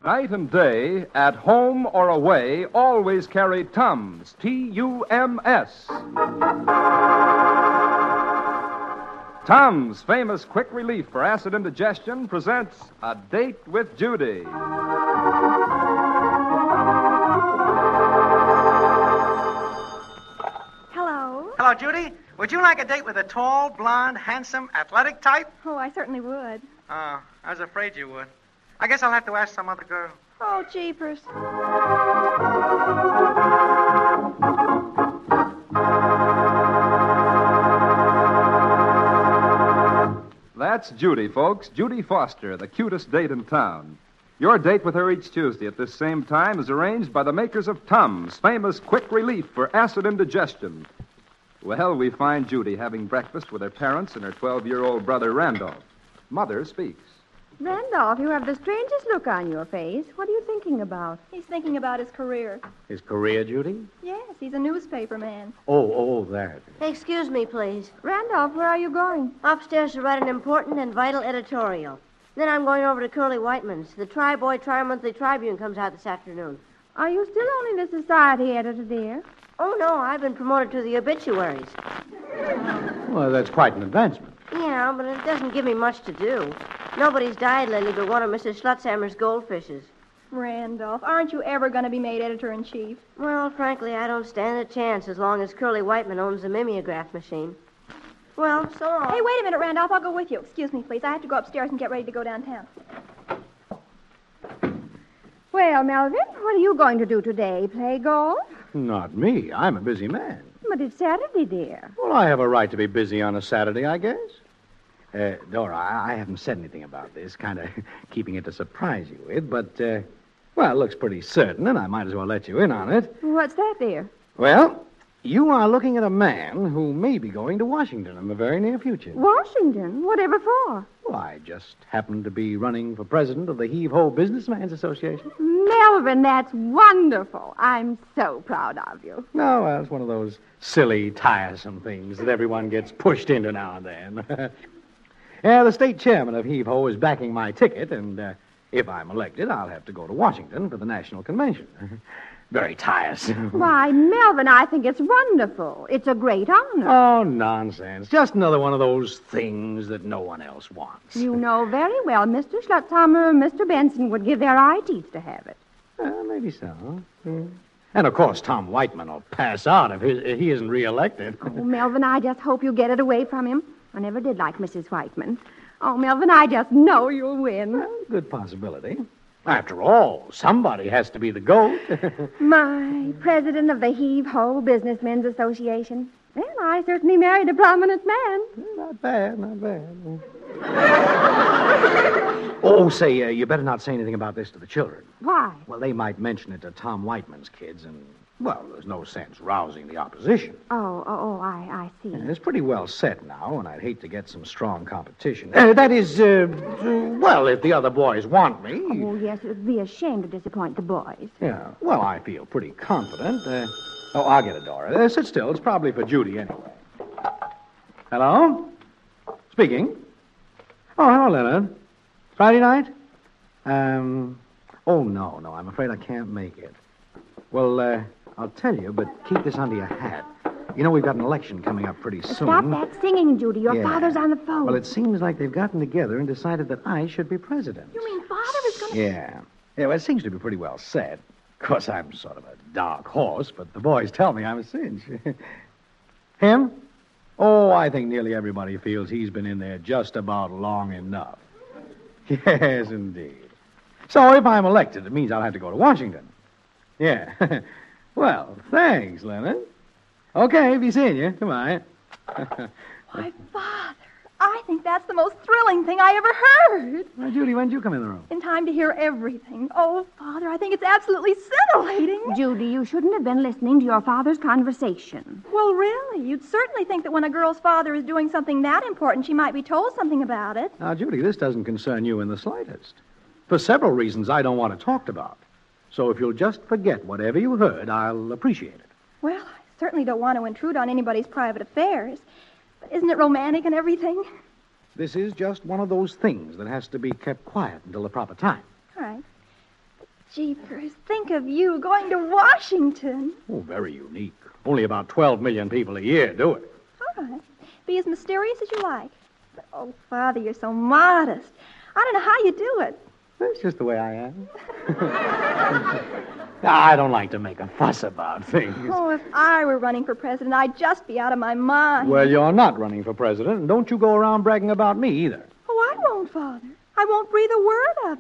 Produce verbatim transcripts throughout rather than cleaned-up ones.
Night and day, at home or away, always carry Tums, T U M S. Tums, famous quick relief for acid indigestion, presents A Date with Judy. Hello. Hello, Judy. Would you like a date with a tall, blonde, handsome, athletic type? Oh, I certainly would. Oh, I was afraid you would. I guess I'll have to ask some other girl. Oh, jeepers. That's Judy, folks. Judy Foster, the cutest date in town. Your date with her each Tuesday at this same time is arranged by the makers of Tums, famous quick relief for acid indigestion. Well, we find Judy having breakfast with her parents and her twelve-year-old brother, Randolph. Mother speaks. Randolph, you have the strangest look on your face. What are you thinking about? He's thinking about his career. His career, Judy? Yes, he's a newspaper man. Oh, oh, that. Excuse me, please. Randolph, where are you going? Upstairs to write an important and vital editorial. Then I'm going over to Curly Whiteman's. The Tri-Boy Tri-Monthly Tribune comes out this afternoon. Are you still only the society editor, dear? Oh, no, I've been promoted to the obituaries. Well, that's quite an advancement. Yeah, but it doesn't give me much to do. Nobody's died lately but one of Missus Schlutzhammer's goldfishes. Randolph, aren't you ever going to be made editor-in-chief? Well, frankly, I don't stand a chance as long as Curly Whiteman owns the mimeograph machine. Well, so long. Hey, wait a minute, Randolph. I'll go with you. Excuse me, please. I have to go upstairs and get ready to go downtown. Well, Melvin, what are you going to do today? Play golf? Not me. I'm a busy man. But it's Saturday, dear. Well, I have a right to be busy on a Saturday, I guess. Uh, Dora, I, I haven't said anything about this, kind of keeping it to surprise you with, but, uh, well, it looks pretty certain, and I might as well let you in on it. What's that, dear? Well, you are looking at a man who may be going to Washington in the very near future. Washington? Whatever for? Well, I just happen to be running for president of the Heave-Ho Businessman's Association. Melvin, that's wonderful. I'm so proud of you. No, well, it's one of those silly, tiresome things that everyone gets pushed into now and then. Yeah, the state chairman of Heave-Ho is backing my ticket, and uh, if I'm elected, I'll have to go to Washington for the national convention. Very tiresome. Why, Melvin, I think it's wonderful. It's a great honor. Oh, nonsense. Just another one of those things that no one else wants. You know very well Mister Schlutzhammer and Mister Benson would give their eye teeth to have it. Uh, maybe so. Mm. And, of course, Tom Whiteman will pass out if, his, if he isn't reelected. Oh, Melvin, I just hope you get it away from him. I never did like Missus Whiteman. Oh, Melvin, I just know you'll win. Well, good possibility. After all, somebody has to be the goat. My president of the Heave-Ho Businessmen's Association. Well, I certainly married a prominent man. Not bad, not bad. Oh, say, uh, you better not say anything about this to the children. Why? Well, they might mention it to Tom Whiteman's kids, and, well, there's no sense rousing the opposition. Oh, oh, oh, I, I see. And it's pretty well set now, and I'd hate to get some strong competition. Uh, that is, uh, uh, well, if the other boys want me. Oh, yes, it would be a shame to disappoint the boys. Yeah, well, I feel pretty confident. Uh, oh, I'll get it, Dora. Uh, sit still. It's probably for Judy anyway. Hello? Speaking. Oh, hello, Leonard. Friday night? Um, oh, no, no, I'm afraid I can't make it. Well, uh, I'll tell you, but keep this under your hat. You know, we've got an election coming up pretty soon. Stop that singing, Judy. Your Yeah. father's on the phone. Well, it seems like they've gotten together and decided that I should be president. You mean Father is going to... Yeah. Yeah, well, it seems to be pretty well set. Of course, I'm sort of a dark horse, but the boys tell me I'm a cinch. Him? Oh, I think nearly everybody feels he's been in there just about long enough. Yes, indeed. So if I'm elected, it means I'll have to go to Washington. Yeah. Well, thanks, Leonard. Okay, be seeing you. Goodbye. Why, Father, I think that's the most thrilling thing I ever heard. Well, Judy, when did you come in the room? In time to hear everything. Oh, Father, I think it's absolutely scintillating. Judy, you shouldn't have been listening to your father's conversation. Well, really, you'd certainly think that when a girl's father is doing something that important, she might be told something about it. Now, Judy, this doesn't concern you in the slightest. For several reasons I don't want it talked about. So if you'll just forget whatever you heard, I'll appreciate it. Well, I certainly don't want to intrude on anybody's private affairs. But isn't it romantic and everything? This is just one of those things that has to be kept quiet until the proper time. All right. Jeepers, think of you going to Washington. Oh, very unique. Only about twelve million people a year do it. All right. Be as mysterious as you like. But, oh, Father, you're so modest. I don't know how you do it. That's just the way I am. I don't like to make a fuss about things. Oh, if I were running for president, I'd just be out of my mind. Well, you're not running for president, and don't you go around bragging about me either. Oh, I won't, Father. I won't breathe a word of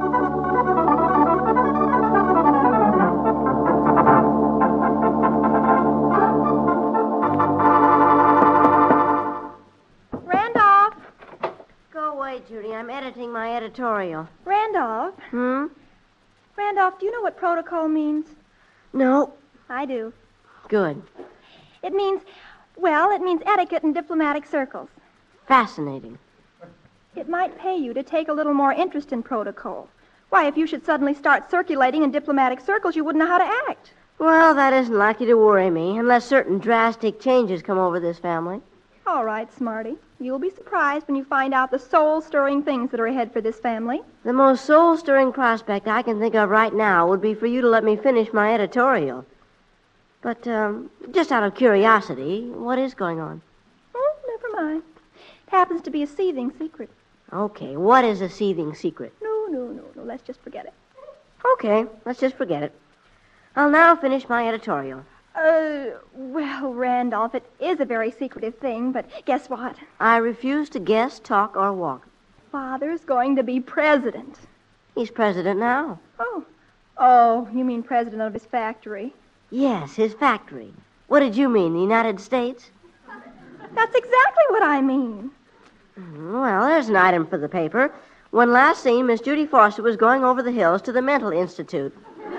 it. Randolph! Go away, Judy. I'm editing my editorial. Randolph? Hmm? Randolph, do you know what protocol means? No. I do. Good. It means, well, it means etiquette in diplomatic circles. Fascinating. It might pay you to take a little more interest in protocol. Why, if you should suddenly start circulating in diplomatic circles, you wouldn't know how to act. Well, that isn't likely to worry me, unless certain drastic changes come over this family. All right, Smarty. You'll be surprised when you find out the soul-stirring things that are ahead for this family. The most soul-stirring prospect I can think of right now would be for you to let me finish my editorial. But, um, just out of curiosity, what is going on? Oh, never mind. It happens to be a seething secret. Okay, what is a seething secret? No, no, no, no. Let's just forget it. Okay, let's just forget it. I'll now finish my editorial. Uh, well, Randolph, it is a very secretive thing, but guess what? I refuse to guess, talk, or walk. Father's going to be president. He's president now. Oh. Oh, you mean president of his factory? Yes, his factory. What did you mean, the United States? That's exactly what I mean. Well, there's an item for the paper. When last seen, Miss Judy Foster was going over the hills to the Mental Institute.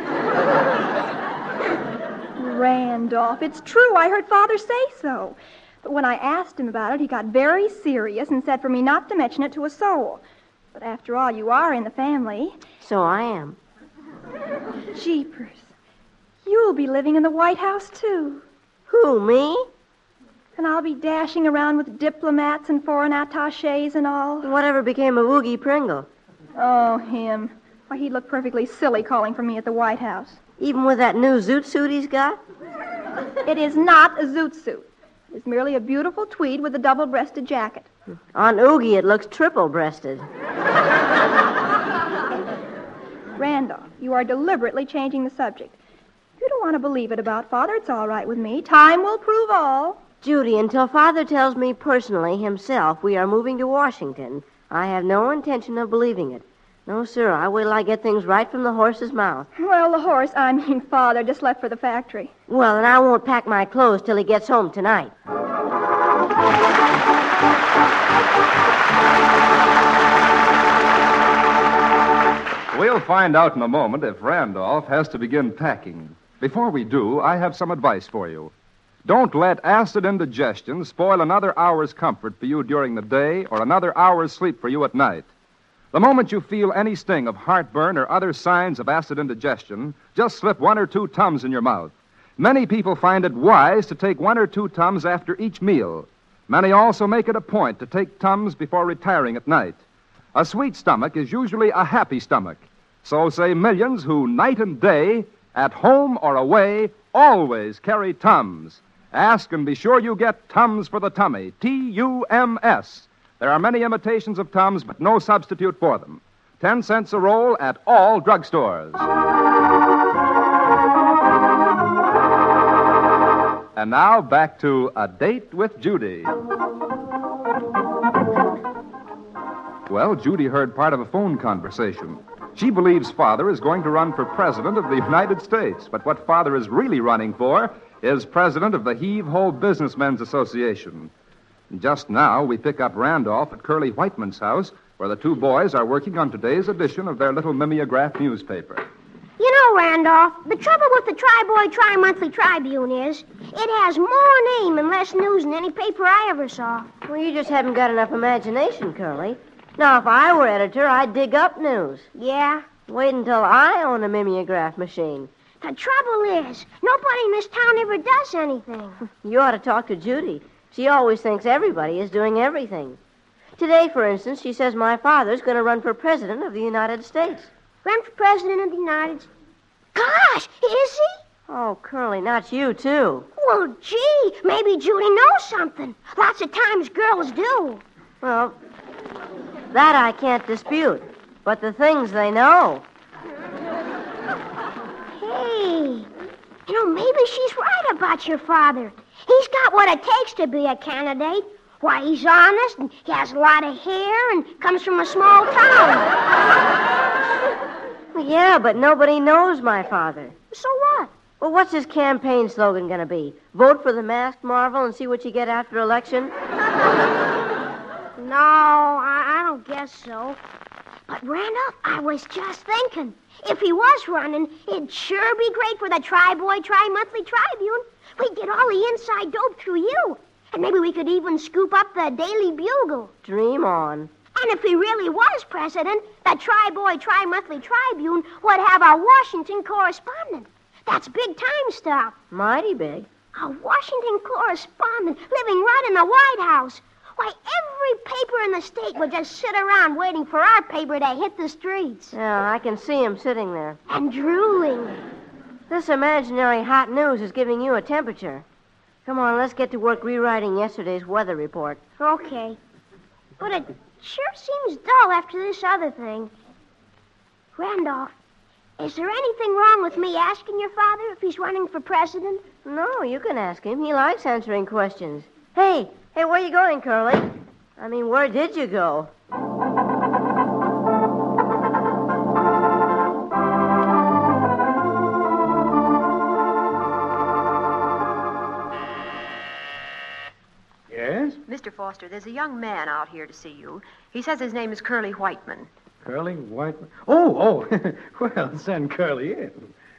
Randolph, it's true. I heard Father say so. But when I asked him about it, he got very serious and said for me not to mention it to a soul. But after all, you are in the family. So I am. Jeepers. You'll be living in the White House, too. Who, me? And I'll be dashing around with diplomats and foreign attaches and all. Whatever became of Oogie Pringle? Oh, him. Why, he'd look perfectly silly calling for me at the White House. Even with that new zoot suit he's got? It is not a zoot suit. It's merely a beautiful tweed with a double-breasted jacket. On Oogie, it looks triple-breasted. Randolph, you are deliberately changing the subject. If you don't want to believe it about Father, it's all right with me. Time will prove all. Judy, until Father tells me personally himself we are moving to Washington, I have no intention of believing it. No, sir, I wait till I get things right from the horse's mouth. Well, the horse, I mean Father, just left for the factory. Well, and I won't pack my clothes till he gets home tonight. We'll find out in a moment if Randolph has to begin packing. Before we do, I have some advice for you. Don't let acid indigestion spoil another hour's comfort for you during the day or another hour's sleep for you at night. The moment you feel any sting of heartburn or other signs of acid indigestion, just slip one or two Tums in your mouth. Many people find it wise to take one or two Tums after each meal. Many also make it a point to take Tums before retiring at night. A sweet stomach is usually a happy stomach. So say millions who, night and day, at home or away, always carry Tums. Ask and be sure you get Tums for the tummy, T U M S. There are many imitations of Tums, but no substitute for them. Ten cents a roll at all drugstores. And now back to A Date with Judy. Well, Judy heard part of a phone conversation. She believes Father is going to run for President of the United States, but what Father is really running for is President of the Heave-Ho Businessmen's Association. And just now, we pick up Randolph at Curly Whiteman's house, where the two boys are working on today's edition of their little mimeograph newspaper. You know, Randolph, the trouble with the Tri-Boy Tri-Monthly Tribune is it has more name and less news than any paper I ever saw. Well, you just haven't got enough imagination, Curly. Now, if I were editor, I'd dig up news. Yeah? Wait until I own a mimeograph machine. The trouble is, nobody in this town ever does anything. You ought to talk to Judy. She always thinks everybody is doing everything. Today, for instance, she says my father's going to run for President of the United States. Ran for president of the United States. Gosh, is he? Oh, Curly, not you, too. Well, gee, maybe Judy knows something. Lots of times girls do. Well, that I can't dispute. But the things they know. Hey, you know, maybe she's right about your father. He's got what it takes to be a candidate. Why, he's honest, and he has a lot of hair, and comes from a small town. Well, yeah, but nobody knows my father. So what? Well, what's his campaign slogan going to be? Vote for the masked marvel and see what you get after election? No, I, I don't guess so. But, Randolph, I was just thinking, if he was running, it'd sure be great for the Tri-Boy Tri-Monthly Tribune. We'd get all the inside dope through you. And maybe we could even scoop up the Daily Bugle. Dream on. And if he really was president, the Tri-Boy Tri-Monthly Tribune would have a Washington correspondent. That's big-time stuff. Mighty big. A Washington correspondent living right in the White House. Why, every paper in the state would just sit around waiting for our paper to hit the streets. Yeah, I can see him sitting there. And drooling. This imaginary hot news is giving you a temperature. Come on, let's get to work rewriting yesterday's weather report. Okay. But it sure seems dull after this other thing. Randolph, is there anything wrong with me asking your father if he's running for president? No, you can ask him. He likes answering questions. Hey, hey, where you going, Curly? I mean, where did you go? Yes? Mister Foster, there's a young man out here to see you. He says his name is Curly Whiteman. Curly Whiteman? Oh, oh. Well, send Curly in.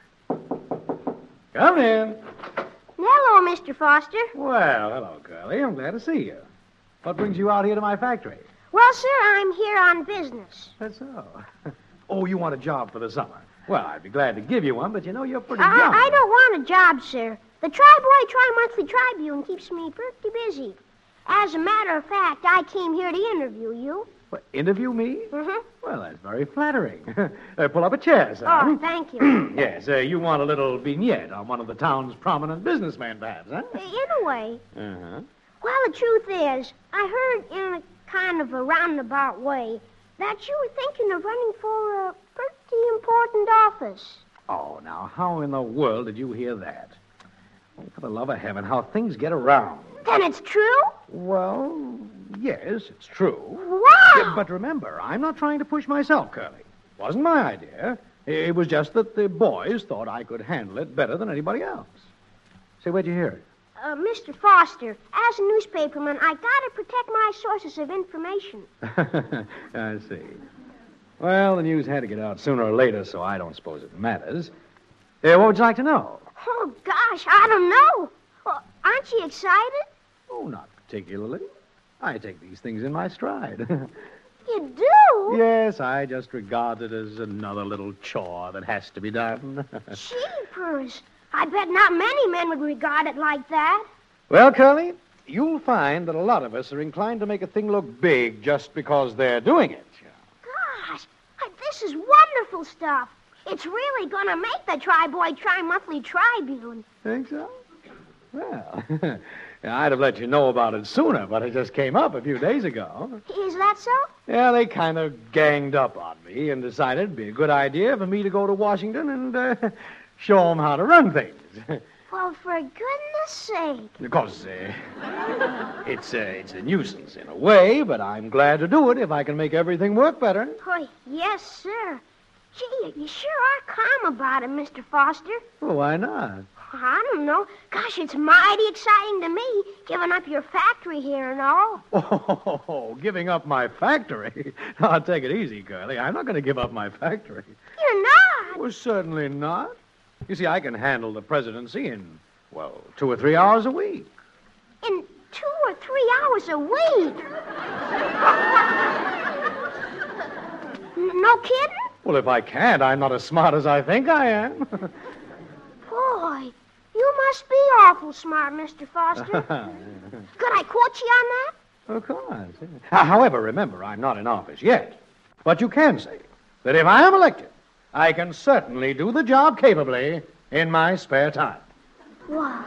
Come in. Hello, Mister Foster. Well, hello, Curly. I'm glad to see you. What brings you out here to my factory? Well, sir, I'm here on business. That's so. Oh, you want a job for the summer? Well, I'd be glad to give you one, but you know you're pretty I, young. I don't want a job, sir. The Tri-Boy Tri-Monthly Tribune keeps me pretty busy. As a matter of fact, I came here to interview you. What, interview me? Mm-hmm. Well, that's very flattering. uh, pull up a chair, sir. Oh, thank you. Yes, uh, you want a little vignette on one of the town's prominent businessmen, perhaps, huh? In a way. Uh-huh. Well, the truth is, I heard in a kind of a roundabout way that you were thinking of running for a pretty important office. Oh, now, how in the world did you hear that? Oh, for the love of heaven, how things get around. Then it's true? Well, yes, it's true. Wow! Yeah, but remember, I'm not trying to push myself, Curly. Wasn't my idea. It was just that the boys thought I could handle it better than anybody else. Say, where'd you hear it? Uh, Mister Foster, as a newspaperman, I gotta protect my sources of information. I see. Well, the news had to get out sooner or later, so I don't suppose it matters. Uh, what would you like to know? Oh, gosh, I don't know. Well, aren't you excited? Oh, not particularly. I take these things in my stride. You do? Yes, I just regard it as another little chore that has to be done. Jeepers. I bet not many men would regard it like that. Well, Curly, you'll find that a lot of us are inclined to make a thing look big just because they're doing it. Gosh, this is wonderful stuff. It's really going to make the Tri-Boy Tri-Monthly Tribune. Think so? Well, I'd have let you know about it sooner, but it just came up a few days ago. Is that so? Yeah, they kind of ganged up on me and decided it'd be a good idea for me to go to Washington and uh, show them how to run things. Well, for goodness sake. Because uh, it's, uh, it's a nuisance in a way, but I'm glad to do it if I can make everything work better. Oh, yes, sir. Gee, you sure are calm about it, Mister Foster. Well, why not? I don't know. Gosh, it's mighty exciting to me, giving up your factory here and all. Oh, giving up my factory? I'll take it easy, Curly. I'm not going to give up my factory. You're not? Well, certainly not. You see, I can handle the presidency in, well, two or three hours a week. In two or three hours a week? No kidding? Well, if I can't, I'm not as smart as I think I am. Boy, you must be awful smart, Mister Foster. Could I quote you on that? Of course. Yeah. However, remember, I'm not in office yet. But you can say that if I am elected, I can certainly do the job capably in my spare time. Wow.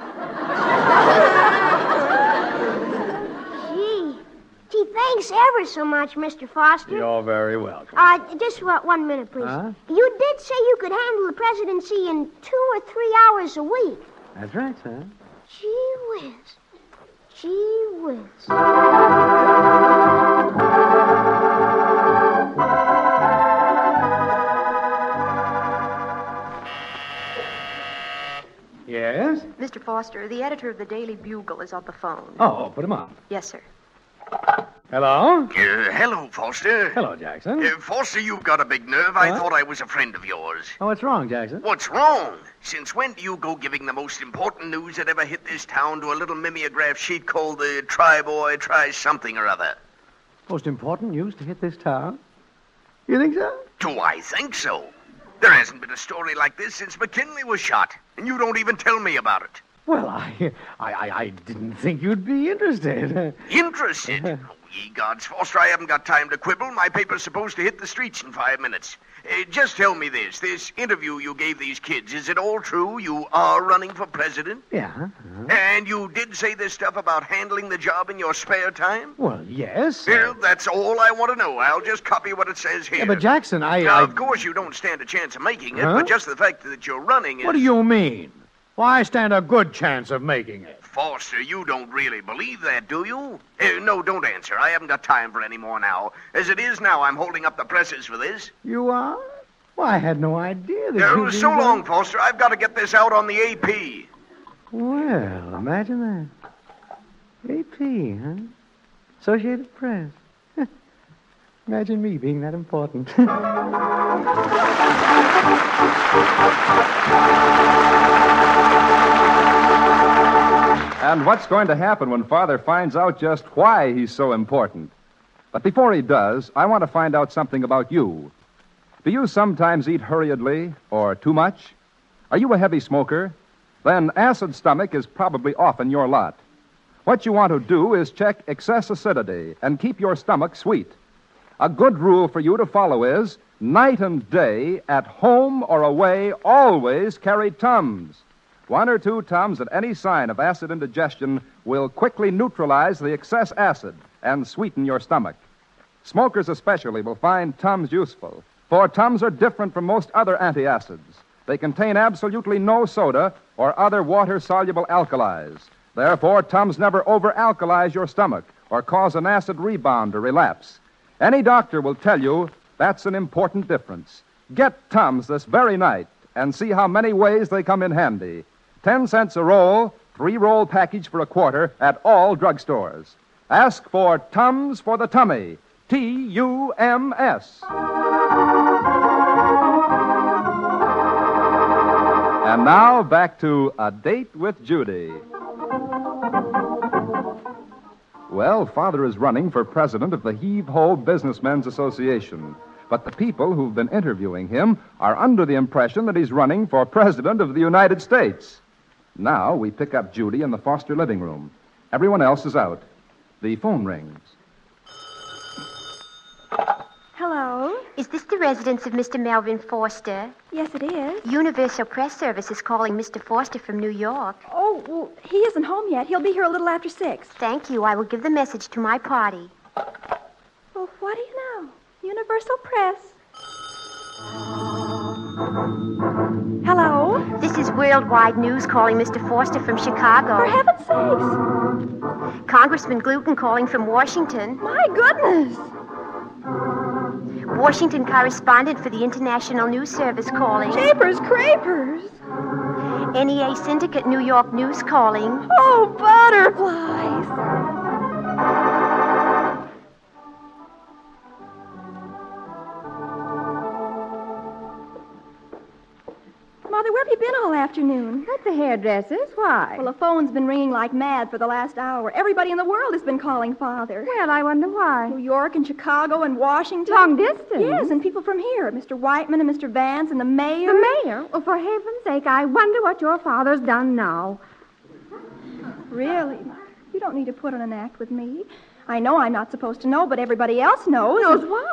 Gee. Gee, thanks ever so much, Mister Foster. You're very welcome. Uh, just uh, one minute, please. Huh? You did say you could handle the presidency in two or three hours a week. That's right, sir. Gee whiz. Gee whiz. Yes? Mister Foster, the editor of the Daily Bugle is on the phone. Oh, put him on. Yes, sir. Hello? Uh, hello, Foster. Hello, Jackson. Uh, Foster, you've got a big nerve. I Huh? thought I was a friend of yours. Oh, what's wrong, Jackson? What's wrong? Since when do you go giving the most important news that ever hit this town to a little mimeograph sheet called the Try Boy, Try Something or Other? Most important news to hit this town? You think so? Do I think so? There hasn't been a story like this since McKinley was shot, and you don't even tell me about it. Well, I, I, I, I didn't think you'd be interested. Interested? Oh, ye gods, Foster, I haven't got time to quibble. My paper's supposed to hit the streets in five minutes. Uh, just tell me this. This interview you gave these kids, is it all true? You are running for president? Yeah. uh-huh. And you did say this stuff about handling the job in your spare time? Well, yes. Well, that's all I want to know. I'll just copy what it says here. Yeah, but Jackson, I... Now, I... of course, you don't stand a chance of making it, Huh? but just the fact that you're running is... What do you mean? Why, I stand a good chance of making it. Foster, you don't really believe that, do you? Uh, no, don't answer. I haven't got time for any more now. As it is now, I'm holding up the presses for this. You are? Why, I had no idea that Uh, you... so long, Foster. I've got to get this out on the A P. Well, imagine that. A P, huh? Associated Press. Imagine me being that important. And what's going to happen when Father finds out just why he's so important? But before he does, I want to find out something about you. Do you sometimes eat hurriedly or too much? Are you a heavy smoker? Then acid stomach is probably often your lot. What you want to do is check excess acidity and keep your stomach sweet. A good rule for you to follow is night and day, at home or away, always carry Tums. One or two Tums at any sign of acid indigestion will quickly neutralize the excess acid and sweeten your stomach. Smokers especially will find Tums useful, for Tums are different from most other antacids. They contain absolutely no soda or other water-soluble alkalis. Therefore, Tums never over-alkalize your stomach or cause an acid rebound or relapse. Any doctor will tell you that's an important difference. Get Tums this very night and see how many ways they come in handy. Ten cents a roll, three-roll package for a quarter at all drugstores. Ask for Tums for the tummy. T U M S. And now back to A Date with Judy. Well, Father is running for president of the Heave-Ho Businessmen's Association. But the people who've been interviewing him are under the impression that he's running for president of the United States. Now we pick up Judy in the Foster living room. Everyone else is out. The phone rings. Hello? Is this the residence of Mister Melvin Foster? Yes, it is. Universal Press Service is calling Mister Foster from New York. Oh, well, he isn't home yet. He'll be here a little after six. Thank you. I will give the message to my party. Well, what do you know? Universal Press. Hello? This is Worldwide News calling Mister Foster from Chicago. For heaven's sakes. Congressman Gluten calling from Washington. My goodness. Washington correspondent for the International News Service calling. Japers, crapers. N E A Syndicate New York News calling. Oh, butterflies. Mother, where have you been all afternoon? At the hairdresser's. Why? Well, the phone's been ringing like mad for the last hour. Everybody in the world has been calling Father. Well, I wonder why. New York and Chicago and Washington. Long distance? Yes, and people from here. Mister Whiteman and Mister Vance and the mayor. The mayor? Oh, for heaven's sake, I wonder what your father's done now. Really, Mother? You don't need to put on an act with me. I know I'm not supposed to know, but everybody else knows. Knows what?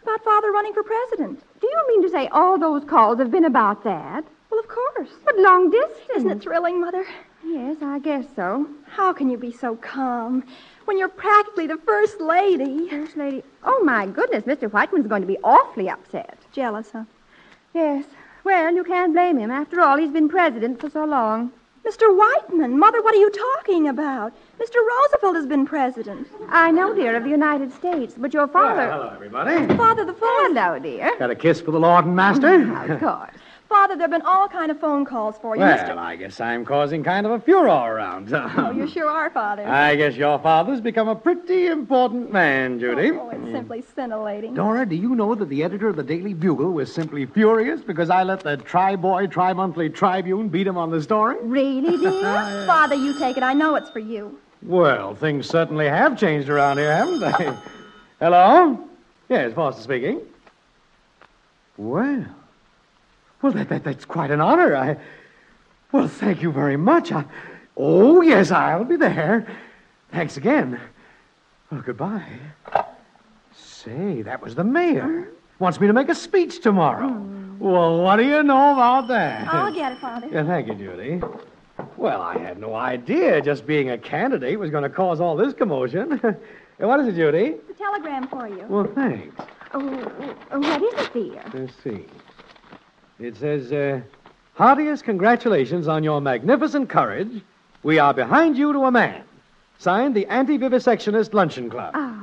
About Father running for president. Do you mean to say all those calls have been about that? Well, of course. But long distance. Isn't it thrilling, Mother? Yes, I guess so. How can you be so calm when you're practically the First Lady? First Lady. Oh, my goodness, Mister Whiteman's going to be awfully upset. Jealous, huh? Yes. Well, you can't blame him. After all, he's been president for so long. Mister Whiteman, Mother, what are you talking about? Mister Roosevelt has been president. I know, dear, of the United States, but your father... Well, hello, everybody. Father, the phone... Hello, dear. Got a kiss for the Lord and Master? Of course. Father, there have been all kind of phone calls for you, Well, Mister I guess I'm causing kind of a furor around. Oh, you sure are, Father. I guess your father's become a pretty important man, Judy. Oh, it's simply scintillating. Dora, do you know that the editor of the Daily Bugle was simply furious because I let the Tri-Boy, Tri-Monthly Tribune beat him on the story? Really, dear? Father, you take it. I know it's for you. Well, things certainly have changed around here, haven't they? Hello? Yes, Foster speaking. Well... Well, that, that, that's quite an honor. I... Well, thank you very much. I... Oh, yes, I'll be there. Thanks again. Well, goodbye. Say, that was the mayor. Wants me to make a speech tomorrow. Mm. Well, what do you know about that? I'll get it, Father. Yeah, thank you, Judy. Well, I had no idea just being a candidate was going to cause all this commotion. What is it, Judy? It's a telegram for you. Well, thanks. Oh, oh, what is it, dear? Let's see. It says, uh, heartiest congratulations on your magnificent courage. We are behind you to a man. Signed, the Anti-Vivisectionist Luncheon Club. Oh.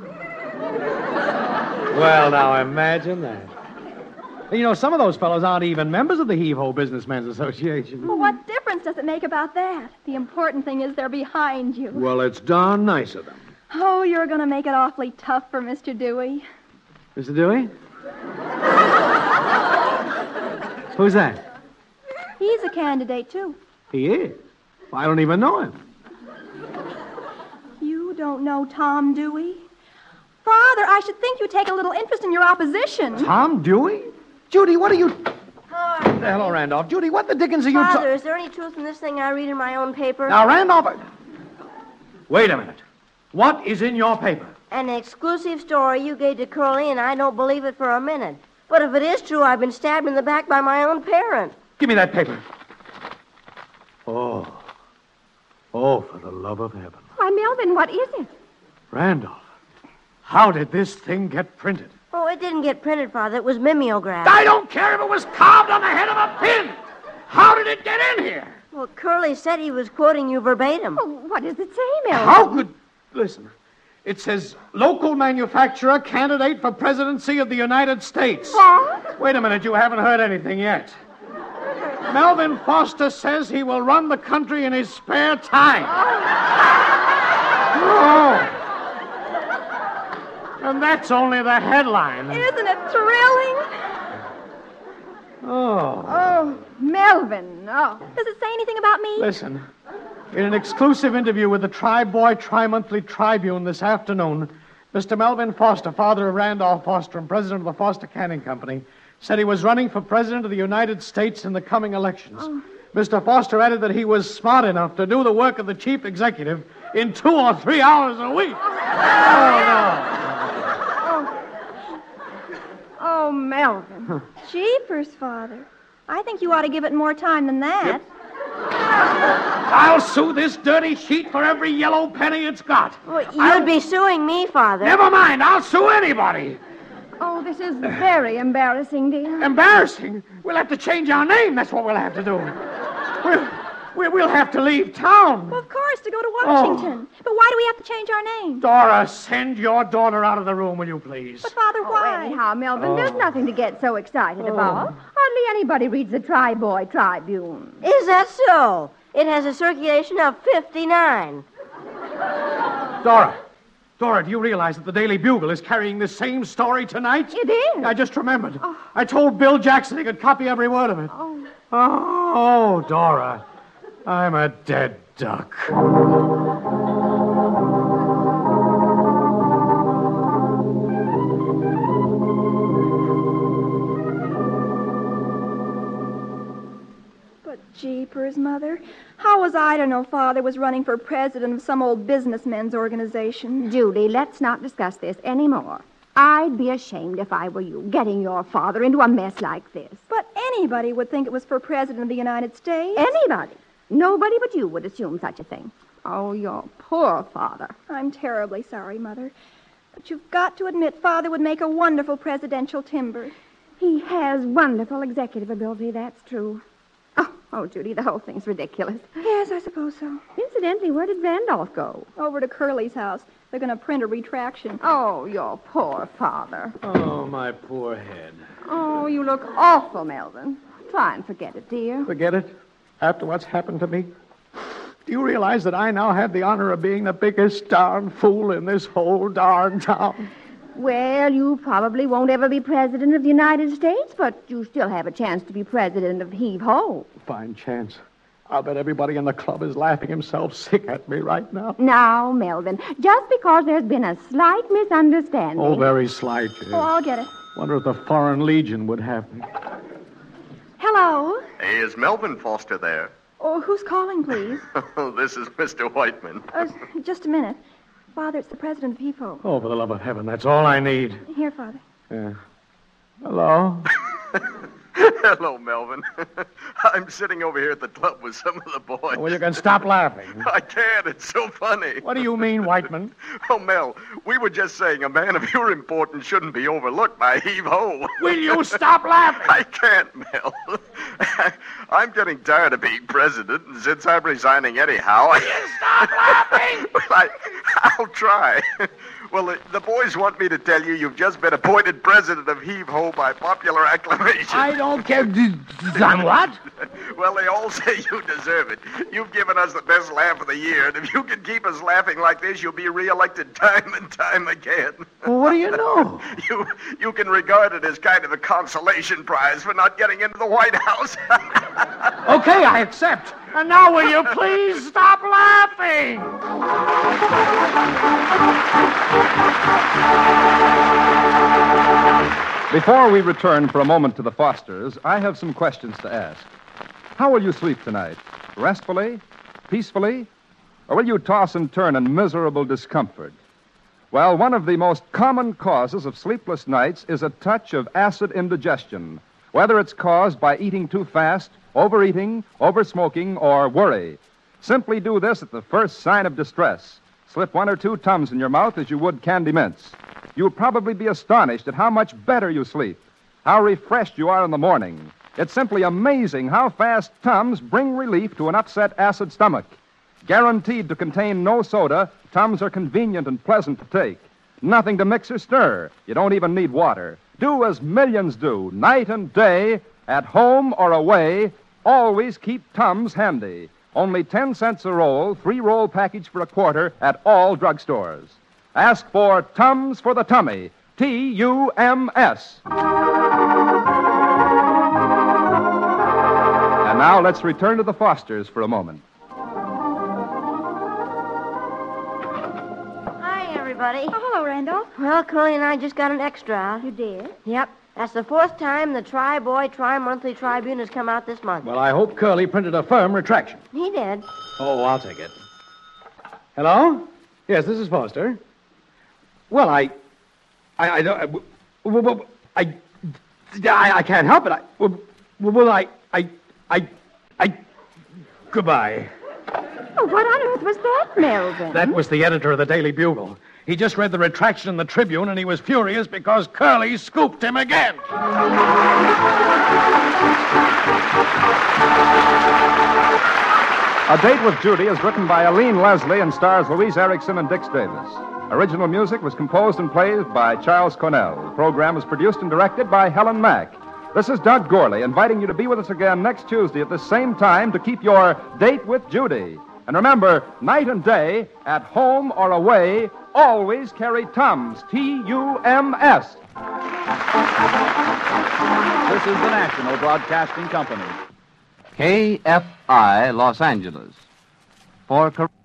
Well, now, imagine that. You know, some of those fellows aren't even members of the Heave-Ho Businessmen's Association. Well, what difference does it make about that? The important thing is they're behind you. Well, it's darn nice of them. Oh, you're going to make it awfully tough for Mister Dewey. Mister Dewey? Who's that? He's a candidate, too. He is? Well, I don't even know him. You don't know Tom Dewey? Father, I should think you'd take a little interest in your opposition. Tom Dewey? Judy, what are you... Hi. Hello, Randolph. Judy, what the dickens are you... Father, ta- is there any truth in this thing I read in my own paper? Now, Randolph... Wait a minute. What is in your paper? An exclusive story you gave to Curly, and I don't believe it for a minute. But if it is true, I've been stabbed in the back by my own parent. Give me that paper. Oh. Oh, for the love of heaven. Why, Melvin, what is it? Randolph, how did this thing get printed? Oh, it didn't get printed, Father. It was mimeographed. I don't care if it was carved on the head of a pin. How did it get in here? Well, Curly said he was quoting you verbatim. Oh, what does it say, Melvin? How could... Listen. It says, local manufacturer candidate for presidency of the United States. What? Wait a minute, you haven't heard anything yet. Melvin Foster says he will run the country in his spare time. Oh. And that's only the headline. Isn't it thrilling? Oh. Oh, Melvin, oh. Does it say anything about me? Listen. In an exclusive interview with the Tri-Boy Tri-Monthly Tribune this afternoon, Mister Melvin Foster, father of Randolph Foster and president of the Foster Canning Company, said he was running for president of the United States in the coming elections. Oh. Mister Foster added that he was smart enough to do the work of the chief executive in two or three hours a week. Oh, no. Oh, oh Melvin. Jeepers, Father. I think you ought to give it more time than that. Yep. I'll sue this dirty sheet for every yellow penny it's got. Well, you'd I'll... be suing me, Father. Never mind. I'll sue anybody. Oh, this is very embarrassing, dear. Embarrassing? We'll have to change our name. That's what we'll have to do. We'll, we'll, we'll have to leave town. Well, of course, to go to Washington. Oh. But why do we have to change our name? Dora, send your daughter out of the room, will you please? But, Father, why? Oh, anyhow, Melvin, oh. there's nothing to get so excited oh. about. Hardly anybody reads the Tri-Boy Tribune. Is that so? It has a circulation of fifty-nine. Dora. Dora, do you realize that the Daily Bugle is carrying this same story tonight? It is. I just remembered. Oh. I told Bill Jackson he could copy every word of it. Oh. Oh, Dora. I'm a dead duck. Jeepers, Mother. How was I to know Father was running for president of some old businessmen's organization? Judy, let's not discuss this anymore. I'd be ashamed if I were you, getting your father into a mess like this. But anybody would think it was for President of the United States. Anybody. Nobody but you would assume such a thing. Oh, your poor father. I'm terribly sorry, Mother. But you've got to admit Father would make a wonderful presidential timber. He has wonderful executive ability, that's true. Oh, oh, Judy, the whole thing's ridiculous. Yes, I suppose so. Incidentally, where did Randolph go? Over to Curly's house. They're going to print a retraction. Oh, your poor father. Oh, my poor head. Oh, you look awful, Melvin. Try and forget it, dear. Forget it? After what's happened to me? Do you realize that I now have the honor of being the biggest darn fool in this whole darn town? Well, you probably won't ever be president of the United States, but you still have a chance to be president of Heave Ho. Fine chance. I'll bet everybody in the club is laughing himself sick at me right now. Now, Melvin, just because there's been a slight misunderstanding. Oh, very slight. Oh, I'll get it. Wonder if the Foreign Legion would have me. Hello. Hey, is Melvin Foster there? Oh, who's calling, please? Oh, this is Mister Whiteman. Uh, just a minute. Father, it's the president of Heave Ho. Oh, for the love of heaven, that's all I need. Here, Father. Yeah. Hello? Hello, Melvin. I'm sitting over here at the club with some of the boys. Well, you can stop laughing. I can't. It's so funny. What do you mean, Whiteman? Oh, Mel, we were just saying a man of your importance shouldn't be overlooked by Heave-Ho. Will you stop laughing? I can't, Mel. I'm getting tired of being president, and since I'm resigning anyhow... Will you stop laughing? Well, I, I'll try. Well, the, the boys want me to tell you you've just been appointed president of Heave-Ho by popular acclamation. I don't care. Done what? Well, they all say you deserve it. You've given us the best laugh of the year, and if you can keep us laughing like this, you'll be reelected time and time again. Well, what do you know? You, you can regard it as kind of a consolation prize for not getting into the White House. Okay, I accept. And now will you please stop laughing? Before we return for a moment to the Fosters, I have some questions to ask. How will you sleep tonight? Restfully? Peacefully? Or will you toss and turn in miserable discomfort? Well, one of the most common causes of sleepless nights is a touch of acid indigestion, whether it's caused by eating too fast, overeating, oversmoking, or worry. Simply do this at the first sign of distress. Slip one or two Tums in your mouth as you would candy mints. You'll probably be astonished at how much better you sleep, how refreshed you are in the morning. It's simply amazing how fast Tums bring relief to an upset acid stomach. Guaranteed to contain no soda, Tums are convenient and pleasant to take. Nothing to mix or stir. You don't even need water. Do as millions do, night and day, at home or away. Always keep Tums handy. Only ten cents a roll, three-roll package for a quarter at all drugstores. Ask for Tums for the Tummy. T U M S. And now let's return to the Fosters for a moment. Hi, everybody. Oh, hello, Randolph. Well, Curly and I just got an extra out. You did? Yep. That's the fourth time the Tri-Boy Tri-Monthly Tribune has come out this month. Well, I hope Curly printed a firm retraction. He did. Oh, I'll take it. Hello? Yes, this is Foster. Well, I... I... I don't... I... I, I, I can't help it. I... Well, I... I... I... I... Goodbye. Oh, what on earth was that, Melvin? That was the editor of the Daily Bugle. He just read the retraction in the Tribune, and he was furious because Curly scooped him again. A Date with Judy is written by Aline Leslie and stars Louise Erickson and Dix Davis. Original music was composed and played by Charles Cornell. The program was produced and directed by Helen Mack. This is Doug Gorley inviting you to be with us again next Tuesday at the same time to keep your Date with Judy. And remember, night and day, at home or away, always carry Tums, T U M S. This is the National Broadcasting Company. K F I, Los Angeles. For...